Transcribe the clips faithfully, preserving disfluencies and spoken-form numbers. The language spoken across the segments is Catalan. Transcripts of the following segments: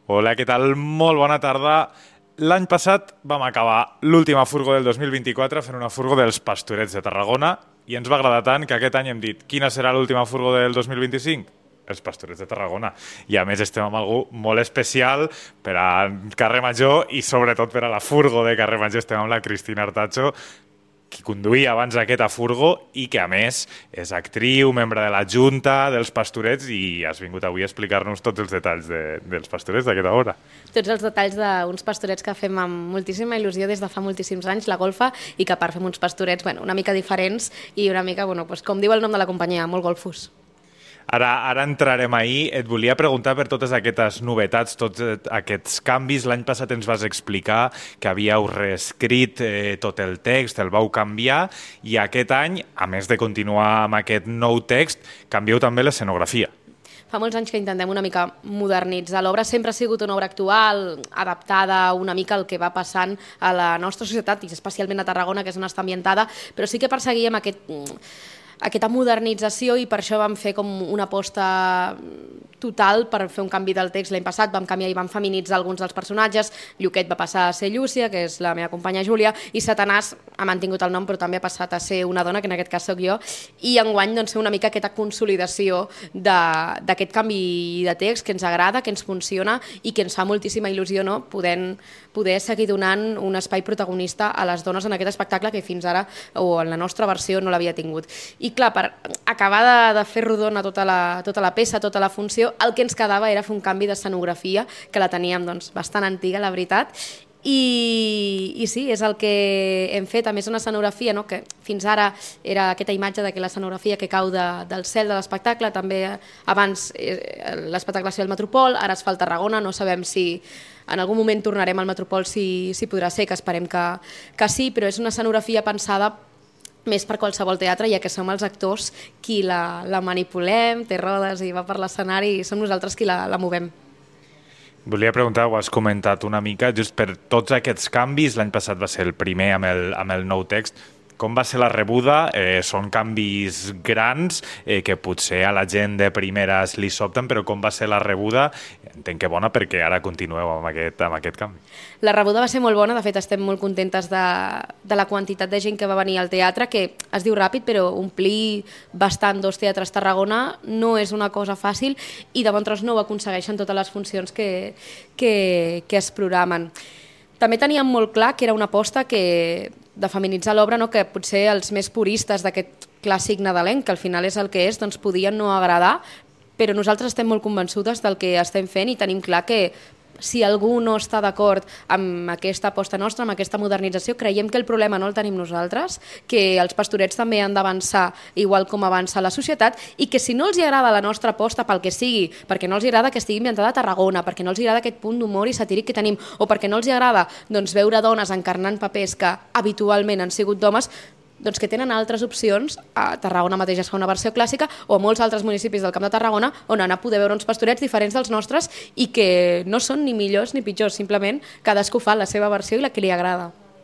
Hola, què tal? Molt bona tarda. L'any passat vam acabar l'última furgo del dos mil vint-i-quatre fent una furgo dels Pastorets de Tarragona i ens va agradar tant que aquest any hem dit quina serà l'última furgo del dos mil vint-i-cinc? Els Pastorets de Tarragona. I a més estem amb algú molt especial per a Carrer Major i sobretot per a la furgo de Carrer Major. Estem amb la Cristina Artacho, qui conduïa abans aquesta furgo i que a més és actriu, membre de la Junta dels Pastorets i has vingut avui a explicar-nos tots els detalls de, dels Pastorets d'aquesta hora. Tots els detalls d'uns pastorets que fem amb moltíssima il·lusió des de fa moltíssims anys, la golfa, i que a part fem uns pastorets bueno, una mica diferents i una mica, bueno, doncs, com diu el nom de la companyia, molt golfos. Ara, ara entrarem ahir. Et volia preguntar per totes aquestes novetats, tots aquests canvis. L'any passat ens vas explicar que havíeu reescrit eh, tot el text, el vau canviar, i aquest any, a més de continuar amb aquest nou text, canvieu també l'escenografia. Fa molts anys que intentem una mica modernitzar l'obra. Sempre ha sigut una obra actual, adaptada una mica al que va passant a la nostra societat, i especialment a Tarragona, que és on està ambientada, però sí que perseguíem aquest... aquesta modernització i per això vam fer com una aposta total per fer un canvi del text. L'any passat vam canviar i vam feminitzar alguns dels personatges. Lluquet va passar a ser Llúcia, que és la meva companya Júlia, i Satanàs ha mantingut el nom però també ha passat a ser una dona, que en aquest cas sóc jo, i enguany doncs, fer una mica aquesta consolidació d'aquest canvi de text que ens agrada, que ens funciona i que ens fa moltíssima il·lusió, no? Podent, poder seguir donant un espai protagonista a les dones en aquest espectacle que fins ara, o en la nostra versió, no l'havia tingut. I clar, per acabar de, de fer rodona tota la, tota la peça, tota la funció, el que ens quedava era fer un canvi d'escenografia, que la teníem doncs, bastant antiga, la veritat, i, i sí, és el que hem fet. A més, una escenografia, no? Que fins ara era aquesta imatge de que l'escenografia que cau de, del cel de l'espectacle, també abans eh, l'espectacle es feia al Metropol, ara es fa al Tarragona, no sabem si en algun moment tornarem al Metropol, si, si podrà ser, que esperem que, que sí, però és una escenografia pensada més per qualsevol teatre, ja que som els actors qui la, la manipulem, té rodes i va per l'escenari i som nosaltres qui la, la movem. Volia preguntar, ho has comentat una mica, just per tots aquests canvis, l'any passat va ser el primer amb el, amb el nou text, com va ser la rebuda? Eh, són canvis grans eh, que potser a la gent de primeres li sobten, però com va ser la rebuda? Entenc que bona perquè ara continueu amb aquest, amb aquest canvi. La rebuda va ser molt bona, de fet estem molt contentes de, de la quantitat de gent que va venir al teatre, que es diu ràpid, però omplir bastant dos teatres Tarragona no és una cosa fàcil i de bon tros no ho aconsegueixen totes les funcions que, que, que es programen. També teníem molt clar que era una aposta que, de feminitzar l'obra, no? Que potser els més puristes d'aquest clàssic nadalenc, que al final és el que és, doncs podien no agradar, però nosaltres estem molt convençudes del que estem fent i tenim clar que si algú no està d'acord amb aquesta aposta nostra, amb aquesta modernització, creiem que el problema no el tenim nosaltres, que els pastorets també han d'avançar igual com avança la societat i que si no els agrada la nostra aposta pel que sigui, perquè no els agrada que estigui ambientada a Tarragona, perquè no els agrada aquest punt d'humor i satíric que tenim, o perquè no els agrada doncs, veure dones encarnant papers que habitualment han sigut d'homes, doncs que tenen altres opcions. A Tarragona mateix es fa una versió clàssica o a molts altres municipis del Camp de Tarragona on anar a poder veure uns pastorets diferents dels nostres i que no són ni millors ni pitjors, simplement cadascú fa la seva versió i la que li agrada.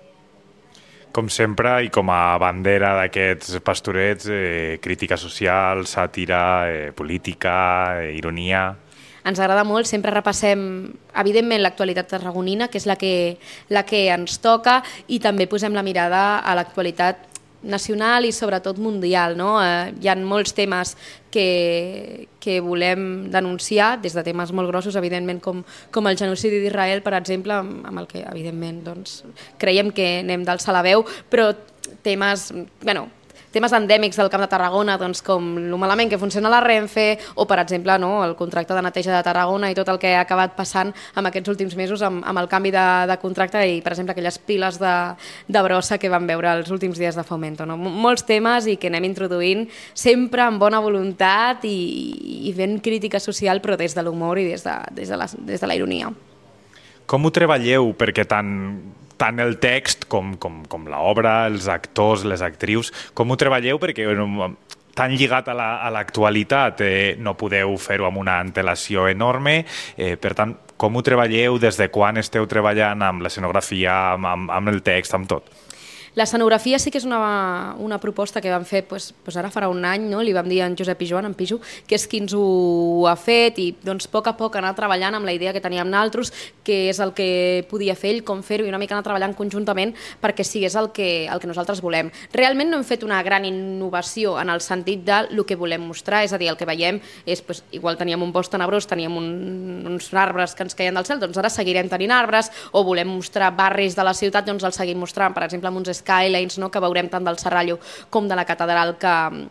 Com sempre, i com a bandera d'aquests pastorets, eh, crítica social, sàtira, eh, política, eh, ironia... Ens agrada molt, sempre repassem, evidentment, l'actualitat tarragonina, que és la que, la que ens toca, i també posem la mirada a l'actualitat nacional i sobretot mundial, no? Eh, hi ha molts temes que, que volem denunciar, des de temes molt grossos, evidentment, com, com el genocidi d'Israel, per exemple, amb el que, evidentment, doncs, creiem que anem d'alçar la veu, però temes... bueno, temes endèmics del Camp de Tarragona, doncs, com el malament que funciona la Renfe o, per exemple, no, el contracte de neteja de Tarragona i tot el que ha acabat passant en aquests últims mesos amb, amb el canvi de, de contracte i, per exemple, aquelles piles de, de brossa que vam veure els últims dies de Fomento. No? Molts temes i que anem introduint sempre amb bona voluntat i, i fent crítica social, però des de l'humor i des de, des de la, des de la ironia. Com ho treballeu? Perquè tant... tant el text com, com, com l'obra, els actors, les actrius, com ho treballeu? Perquè tan lligat a l'actualitat eh, no podeu fer-ho amb una antelació enorme, eh, per tant, com ho treballeu, des de quan esteu treballant amb l'escenografia, amb, amb, amb el text, amb tot? L'escenografia sí que és una, una proposta que vam fer pues, pues ara farà un any, no? Li vam dir a en Josep i Joan, en Piju, que és qui ens ho ha fet i doncs, a poc a poc anar treballant amb la idea que teníem nosaltres, que és el que podia fer ell, com fer-ho i una mica anar treballant conjuntament perquè sigués el que, el que nosaltres volem. Realment no hem fet una gran innovació en el sentit del que volem mostrar, és a dir, el que veiem és, pues, igual teníem un bosc tenebrós, teníem un, uns arbres que ens caien del cel, doncs ara seguirem tenint arbres, o volem mostrar barris de la ciutat, doncs els seguim mostrant, per exemple, amb uns skylines, no?, que veurem tant del Serrallo com de la catedral, que,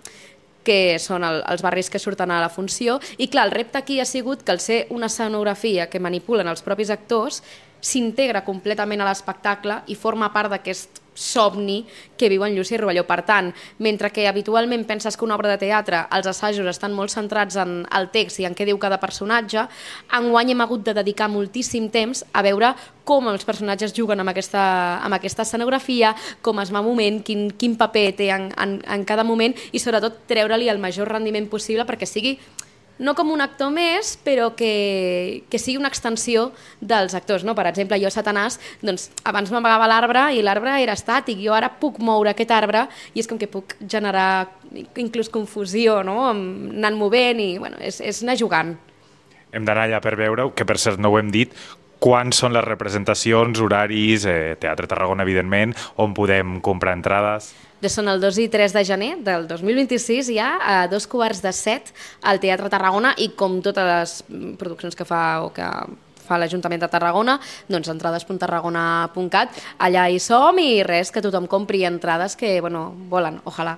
que són el, els barris que surten a la funció. I clar, el repte aquí ha sigut que al ser una escenografia que manipulen els propis actors, s'integra completament a l'espectacle i forma part d'aquest somni que viu en Lluís i Rovelló. Per tant, mentre que habitualment penses que una obra de teatre, els assajos estan molt centrats en el text i en què diu cada personatge, enguany hem hagut de dedicar moltíssim temps a veure com els personatges juguen amb aquesta, amb aquesta escenografia, com es va moment, quin, quin paper té en, en, en cada moment i sobretot treure-li el major rendiment possible perquè sigui no com un actor més, però que, que sigui una extensió dels actors. No? Per exemple, jo, Satanàs, doncs, abans m'amagava l'arbre i l'arbre era estàtic. Jo ara puc moure aquest arbre i és com que puc generar inclús confusió, no? Anant movent i bueno, és, és anar jugant. Hem d'anar allà per veure-ho, que per cert no ho hem dit, quants són les representacions, horaris, eh, Teatre Tarragona, evidentment, on podem comprar entrades? Són el dos i tres de gener del dos mil vint-i-sis ja a dos quarts de set al Teatre Tarragona i com totes les produccions que fa o que fa l'Ajuntament de Tarragona, doncs entrades punt tarragona punt cat, allà hi som i res, que tothom compri entrades que, bueno, volen, ojalà.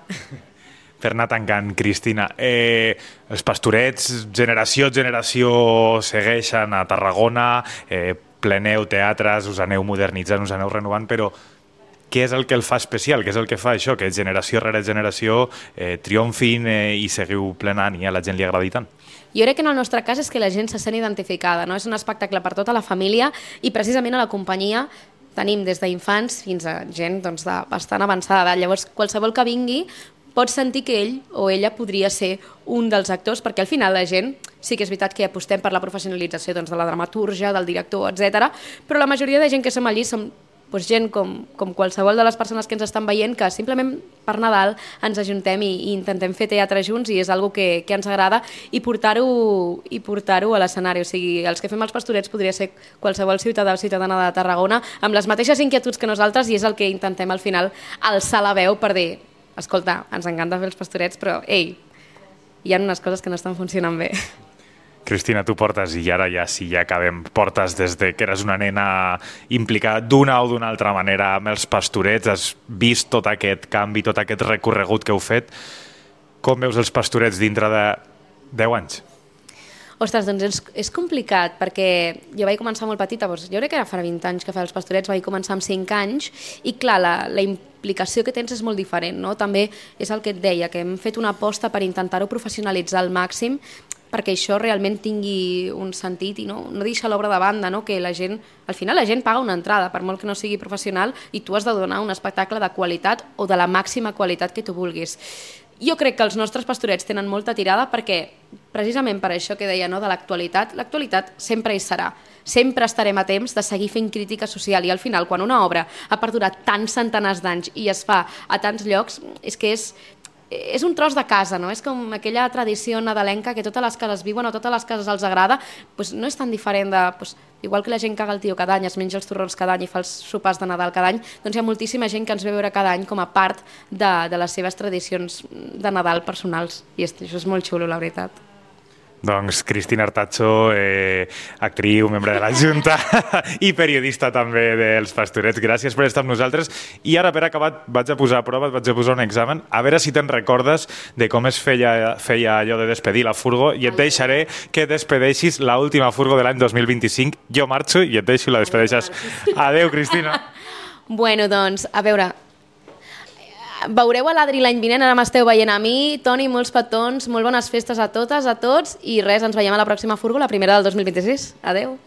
Per anar tancant, Cristina, eh, els Pastorets, generació generació, segueixen a Tarragona, eh, pleneu teatres, us aneu modernitzant, us aneu renovant, però què és el que el fa especial? Què és el que fa això? Que generació rere generació eh, triomfin eh, i seguiu plenant i a la gent li agradi tant? Jo crec que en el nostre cas és que la gent se sent identificada, no? És un espectacle per tota la família i precisament a la companyia tenim des d'infants fins a gent doncs, de bastant avançada edat. Llavors, qualsevol que vingui pot sentir que ell o ella podria ser un dels actors, perquè al final la gent sí que és veritat que apostem per la professionalització doncs, de la dramatúrgia, del director, etcètera, però la majoria de gent que som allí som doncs gent com, com qualsevol de les persones que ens estan veient, que simplement per Nadal ens ajuntem i, i intentem fer teatre junts i és algo que, que ens agrada i portar-ho i portar-ho a l'escenari. O sigui, els que fem els Pastorets podria ser qualsevol ciutadà o ciutadana de Tarragona amb les mateixes inquietuds que nosaltres i és el que intentem al final alçar la veu per dir, escolta, ens encanta fer els Pastorets, però ei, hi ha unes coses que no estan funcionant bé. Cristina, tu portes, i ara ja sí, ja acabem, portes des de que eres una nena implicada d'una o d'una altra manera amb els Pastorets, has vist tot aquest canvi, tot aquest recorregut que heu fet. Com veus els Pastorets dintre de deu anys? Ostres, doncs és, és complicat, perquè jo vaig començar molt petita, doncs jo crec que era fa vint anys que feia els Pastorets, vaig començar amb cinc anys, i clar, la, la implicació que tens és molt diferent, no? També és el que et deia, que hem fet una aposta per intentar-ho professionalitzar al màxim, perquè això realment tingui un sentit i no, no deixa l'obra de banda, no? Que la gent, al final la gent paga una entrada, per molt que no sigui professional, i tu has de donar un espectacle de qualitat o de la màxima qualitat que tu vulguis. Jo crec que els nostres Pastorets tenen molta tirada perquè, precisament per això que deia, no, de l'actualitat, l'actualitat sempre hi serà. Sempre estarem a temps de seguir fent crítica social i al final, quan una obra ha perdurat tants centenars d'anys i es fa a tants llocs, és que és... és un tros de casa, no? És com aquella tradició nadalenca que totes les cases viuen o totes les cases els agrada, doncs no és tan diferent de... Doncs, igual que la gent caga el tio cada any, es menja els torrons cada any i fa els sopars de Nadal cada any, doncs hi ha moltíssima gent que ens ve a veure cada any com a part de, de les seves tradicions de Nadal personals. I això és molt xulo, la veritat. Doncs Cristina Artacho, eh, actriu, membre de la Junta i periodista també dels Pastorets, gràcies per estar amb nosaltres. I ara, per acabat, vaig a posar a prova, vaig a posar un examen, a veure si te'n recordes de com es feia, feia allò de despedir la furgo, i et deixaré que despedeixis l'última furgo de l'any dos mil vint-i-cinc. Jo marxo i et deixo i la despedeixes. Adéu, Cristina. Bueno, doncs, a veure... Veureu a l'Adri l'any vinent, ara m'esteu veient a mi. Toni, molts petons, molt bones festes a totes, a tots, i res, ens veiem a la pròxima furgo, la primera del dos mil vint-i-sis. Adeu.